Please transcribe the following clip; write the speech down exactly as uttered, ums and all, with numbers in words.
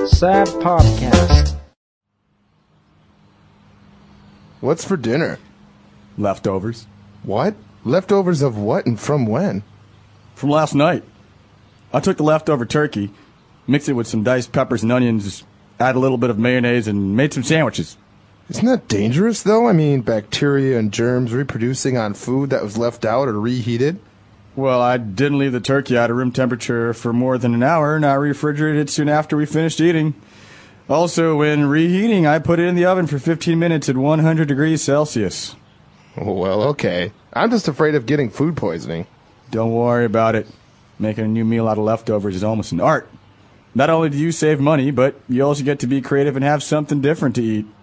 Sad Podcast. What's for dinner? Leftovers. What? Leftovers of what and from when? From last night. I took the leftover turkey, mixed it with some diced peppers and onions, add a little bit of mayonnaise, and made some sandwiches. Isn't that dangerous, though? I mean, bacteria and germs reproducing on food that was left out or reheated? Well, I didn't leave the turkey at a room temperature for more than an hour, and I refrigerated it soon after we finished eating. Also, when reheating, I put it in the oven for fifteen minutes at one hundred degrees Celsius. Well, okay. I'm just afraid of getting food poisoning. Don't worry about it. Making a new meal out of leftovers is almost an art. Not only do you save money, but you also get to be creative and have something different to eat.